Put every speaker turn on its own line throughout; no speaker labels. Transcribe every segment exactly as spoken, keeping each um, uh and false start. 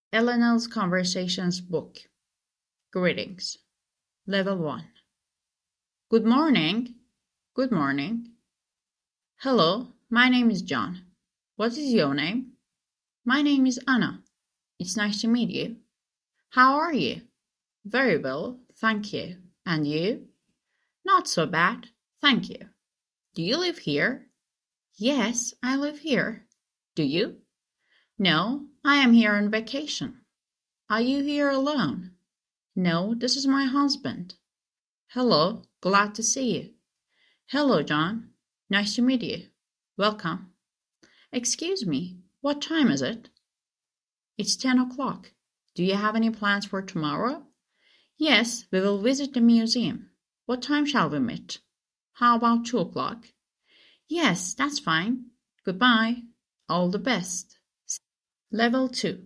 Eleanor's Conversations book. Greetings. Level one. Good morning. Good morning. Hello, my name is John. What is your name? My name is Anna. It's nice to meet you. How are you? Very well, thank you. And you? Not so bad, thank you. Do you live here? Yes, I live here. Do you? No, I am here on vacation. Are you here alone? No, this is my husband. Hello, glad to see you. Hello, John. Nice to meet you. Welcome. Excuse me, what time is it? It's ten o'clock. Do you have any plans for tomorrow? Yes, we will visit the museum. What time shall we meet? How about two o'clock? Yes, that's fine. Goodbye. All the best. Level two.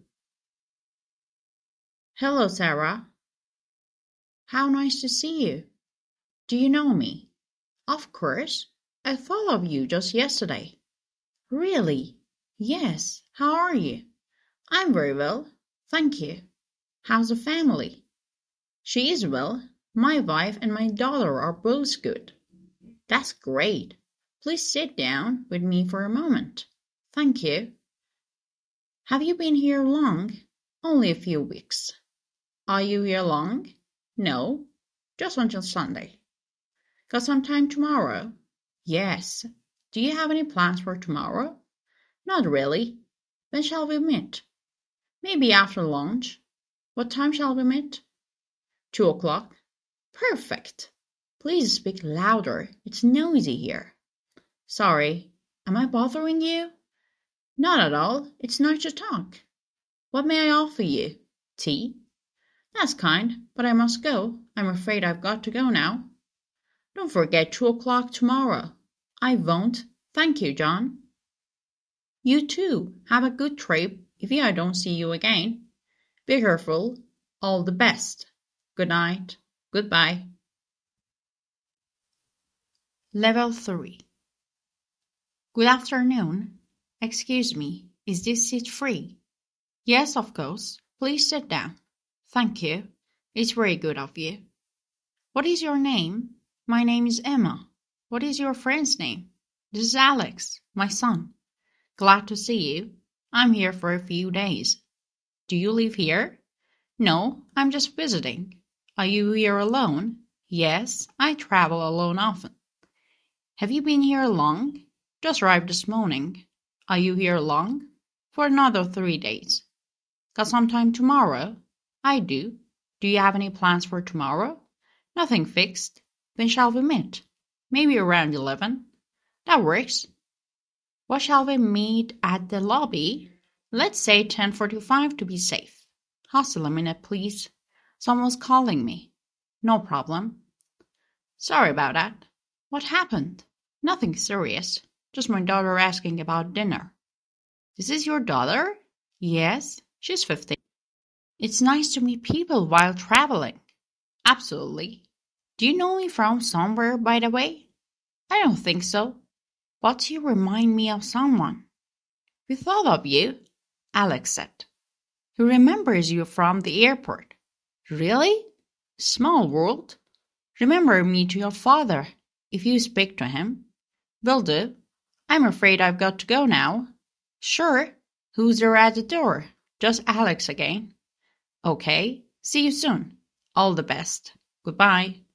Hello, Sarah. How nice to see you. Do you know me? Of course. I thought of you just yesterday. Really? Yes. How are you? I'm very well, thank you. How's the family? She is well. My wife and my daughter are both good. That's great. Please sit down with me for a moment. Thank you. Have you been here long? Only a few weeks. Are you here long? No, just until Sunday. Got some time tomorrow? Yes. Do you have any plans for tomorrow? Not really. When shall we meet? Maybe after lunch. What time shall we meet? Two o'clock. Perfect. Please speak louder. It's noisy here. Sorry. Am I bothering you? Not at all. It's nice to talk. What may I offer you? Tea? That's kind, but I must go. I'm afraid I've got to go now. Don't forget two o'clock tomorrow. I won't. Thank you, John. You too. Have a good trip if I don't see you again. Be careful. All the best. Good night. Goodbye. Level three. Good afternoon. Excuse me, is this seat free? Yes, of course. Please sit down. Thank you. It's very good of you. What is your name? My name is Emma. What is your friend's name? This is Alex, my son. Glad to see you. I'm here for a few days. Do you live here? No, I'm just visiting. Are you here alone? Yes, I travel alone often. Have you been here long? Just arrived this morning. Are you here long? For another three days. Got some time tomorrow? I do. Do you have any plans for tomorrow? Nothing fixed. When shall we meet? Maybe around eleven. That works. What shall we meet at the lobby? Let's say ten forty-five to be safe. Hustle a minute, please. Someone's calling me. No problem. Sorry about that. What happened? Nothing serious. Just my daughter asking about dinner. This is your daughter? Yes, she's fifteen. It's nice to meet people while traveling. Absolutely. Do you know me from somewhere, by the way? I don't think so. But you remind me of someone. We thought of you, Alex said. He remembers you from the airport. Really? Small world. Remember me to your father, if you speak to him. Will do. I'm afraid I've got to go now. Sure. Who's there at the door? Just Alex again. Okay. See you soon. All the best. Goodbye.